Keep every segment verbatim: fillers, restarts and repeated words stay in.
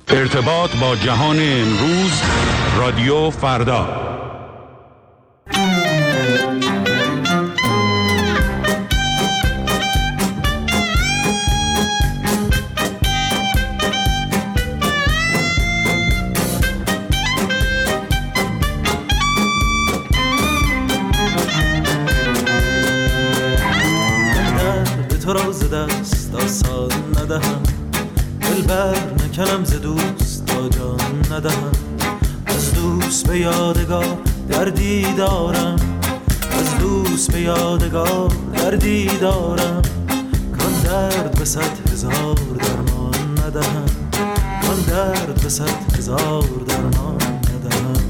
ارتباط با جهان امروز، رادیو فردا. تو را ز دست آسان ندهم، دلبر نکنم ز دوست تا جان ندهم. از دوست به یادگار دردی دارم، از دوست به یادگار دردی دارم. کان درد به صد هزار درمان ندهم، کان درد به صد هزار درمان ندهم.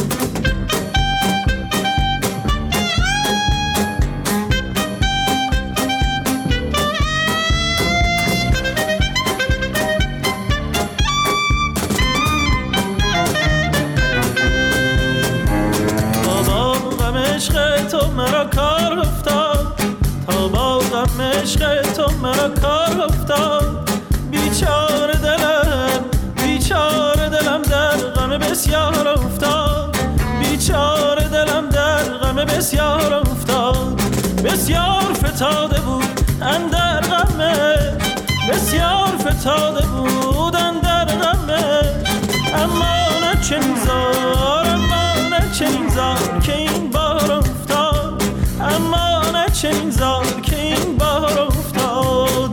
تو مرا کار افتاد، تا با غم عشق تو مرا کار افتاد. بیچاره دلم، بیچاره دلم در غم بسیار افتاد، بیچاره دلم در غم بسیار افتاد. بسیار فتاده بود اندر غمش، بسیار فتاده بود اندر غمش. اما نه چنین زار، اما نه چنین زار که این بار افتاد، اما نه چنین زار که این بار افتاد.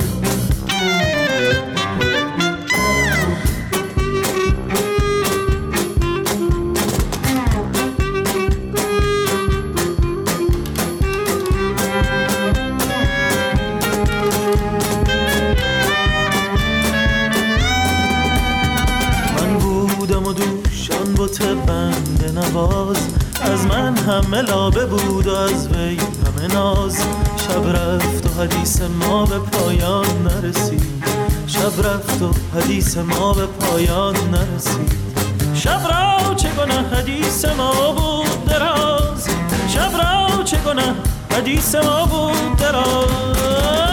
من بودم و دوشان بت بنده نواز، از من همه لابه بود و از وی همه ناز. شب رفت و حدیث ما به پایان نرسید، شب رفت و حدیث ما به پایان نرسید. شب را چه گناه حدیث ما بود دراز، شب را چه گناه حدیث ما بود دراز.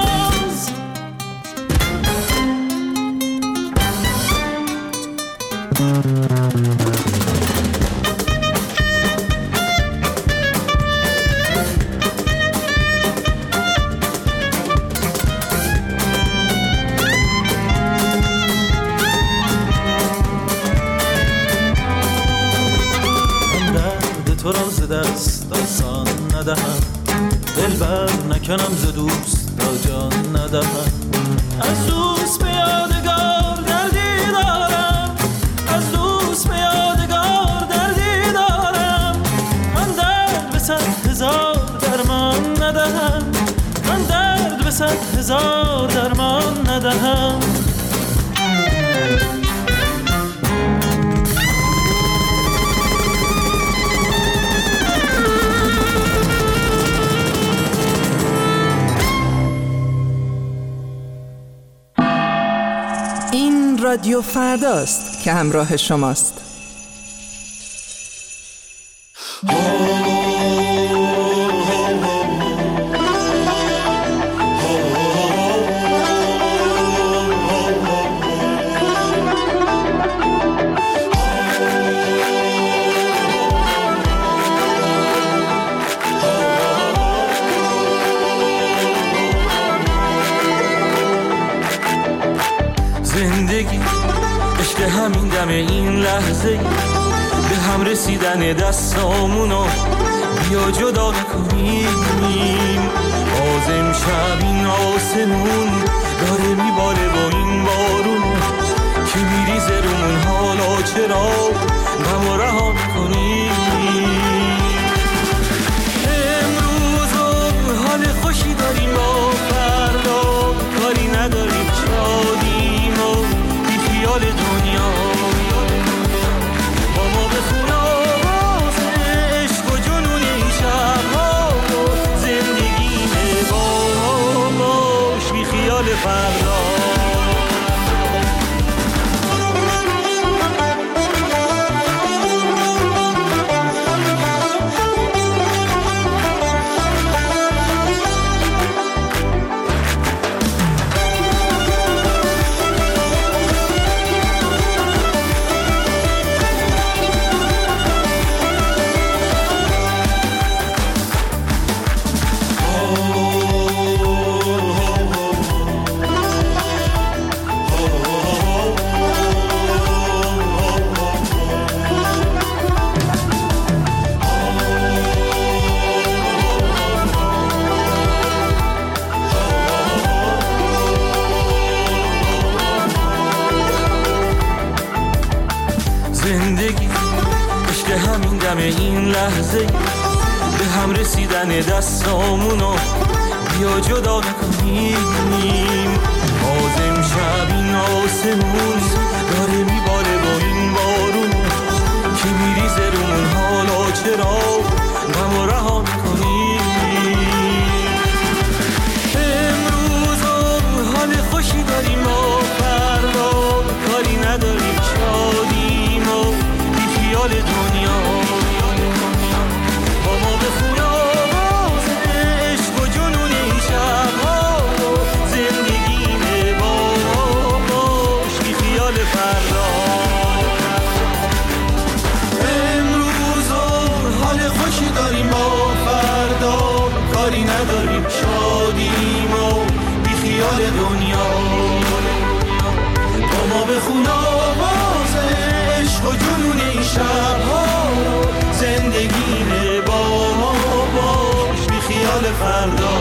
تو را ز دست آسان ندهم، دلبر نکنم ز دوست تا جان ندهم. از دوست به یادگار دردی دارم، از دوست به یادگار دردی دارم. من درد به صد هزار درمان ندهم، من درد به صد هزار درمان ندهم. رادیو فرداست که همراه شماست. زندگی عشق همین دم این لحظه، به هم رسیدن دستامونو بیا جدا نکنیم. باز امشب این آسمون داره میباره با این بارون که میریزه رومون. حالا چرا غم رها میکنیم؟ امروز حال خوشی داریم، با فردا کاری نداریم. شادیم و بی خیال دنیا با ما بخون آواز عشق و جنون این شبها. زندگی با ما باش بی خیال فردا. غم این لحظه به هم رسیدن دستامونو بیا جدا نکنیم. باز امشب این آسمون داره میباره با این بارون که میریزه رومون، حالا چرا غم رها میکنیم؟ امروز حال خوشی داریم و فردا کاری نداریم، شادیم و بی خیال دنیا با ما بخون آواز عشق و جنون این شبها و زندگیمه با باش بی خیال فردا. امروز حال خوشی داریم و فردا کاری نداریم، شادیم و بی خیال دنیا با ما بخون آواز عشق و جنون این شبها زندگیمه با ما باش بی خیال فردا.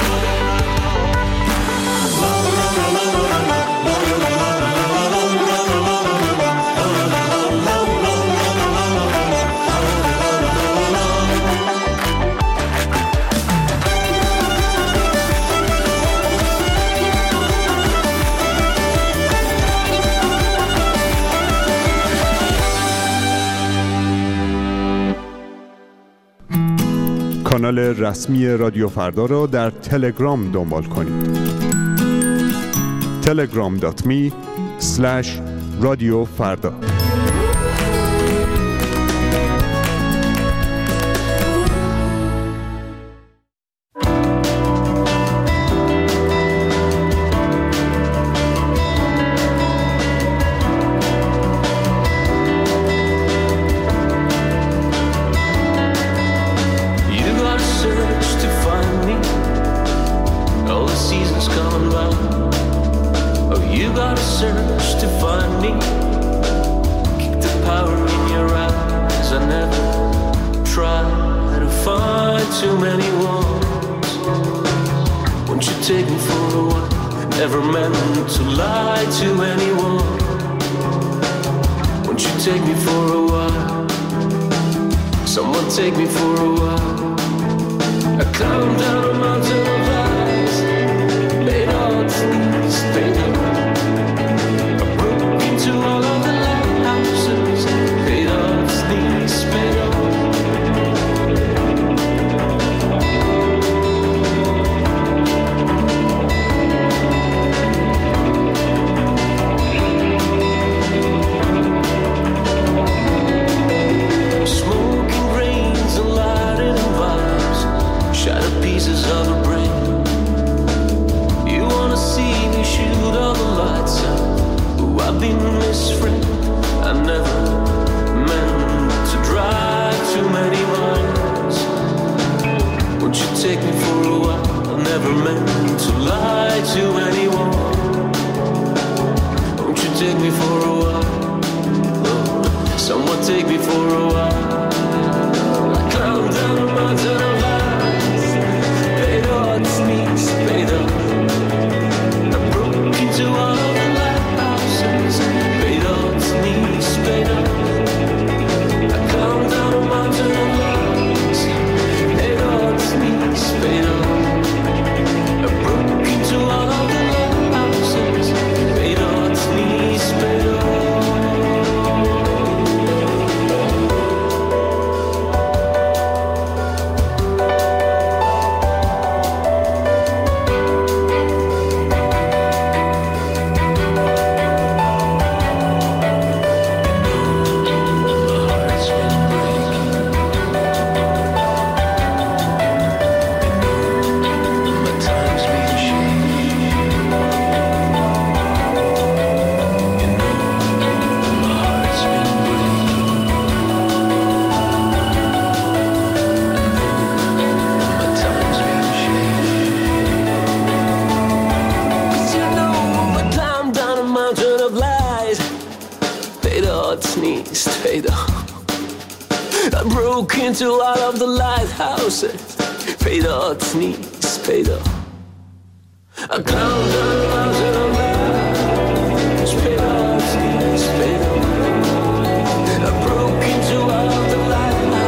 کانال رسمی رادیو فردا را در تلگرام دنبال کنید. تلگرام دات می اسلش رادیو فردا. Into all of the lighthouses, پیدات نیست پیدا. I climbed down a mountain of lights, پیدات نیست پیدا. I broke into all of the lighthouses.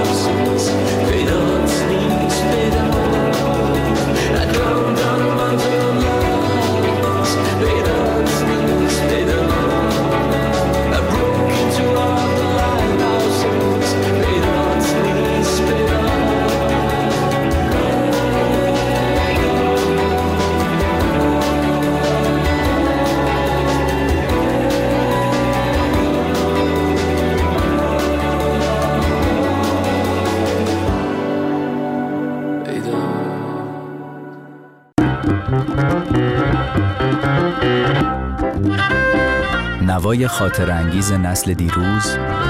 نوای خاطر انگیز نسل دیروز،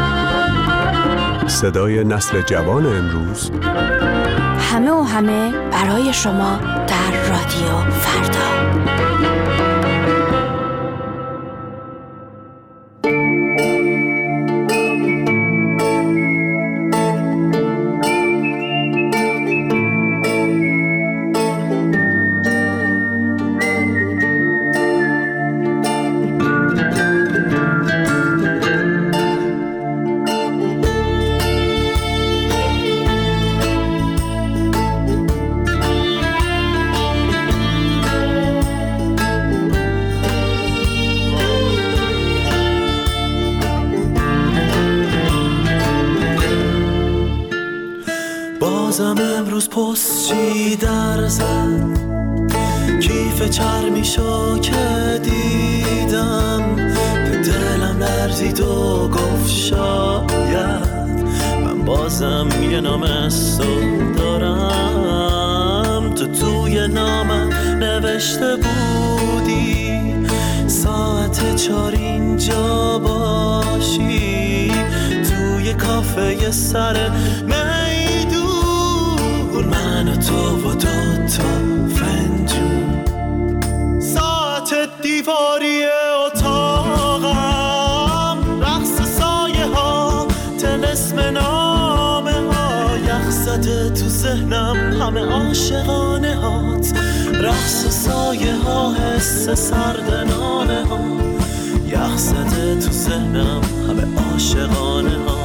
صدای نسل جوان امروز، همه و همه برای شما در رادیو فردا. بازم امروز پستچی در زد، کیف چرمیشو که دیدم به دلم لرزید و گفت شاید من بازم یه نامستو دارم. تو توی نامم نوشته بودی ساعت چار اینجا باشی، توی کافه سر من و تو و دو تا فنجون، ساعت دیواری اتاقم، رقص سایه ها، طلسم نامه ها، یخ زده تو ذهنم همه عاشقانه هات، رقص سایه ها، حس سردنانه ها، یخ زده تو ذهنم همه عاشقانه ها.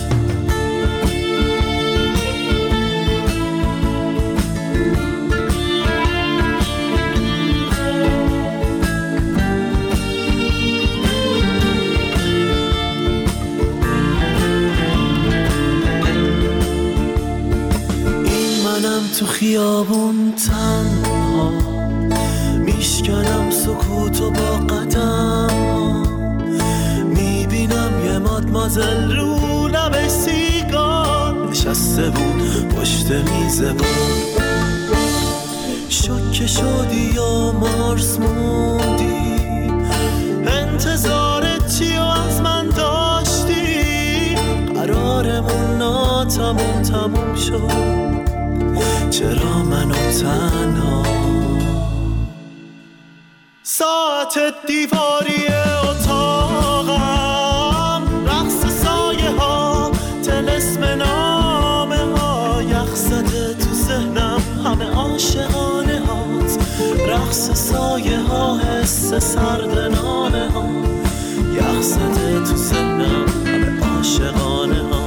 تو خیابون تنها میشکنم سکوتو با قدم ها، میبینم یه مادمازل رو لب سیگار نشسته بود پشت میز بار، شوکه شدی یا مارس موندی، انتظارت چی و از من داشتی، قرارمون ناتموم تموم شد، چرا منو تنها. ساعت دیواری اتاقم، رقص سایه ها، طلسم نامه ها، یخ زده تو ذهنم همه عاشقانه هات، رقص سایه ها، حس سردنانه ها، یخ زده تو ذهنم همه عاشقانه ها.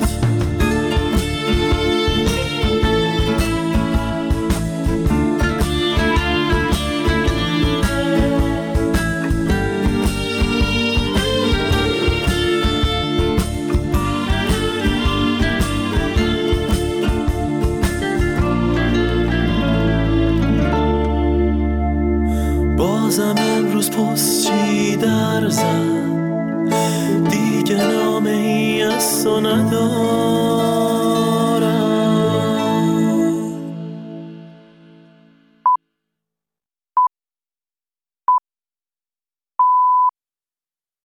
بازم امروز پستچی در زد، دیگه نامه ای از تو ندار.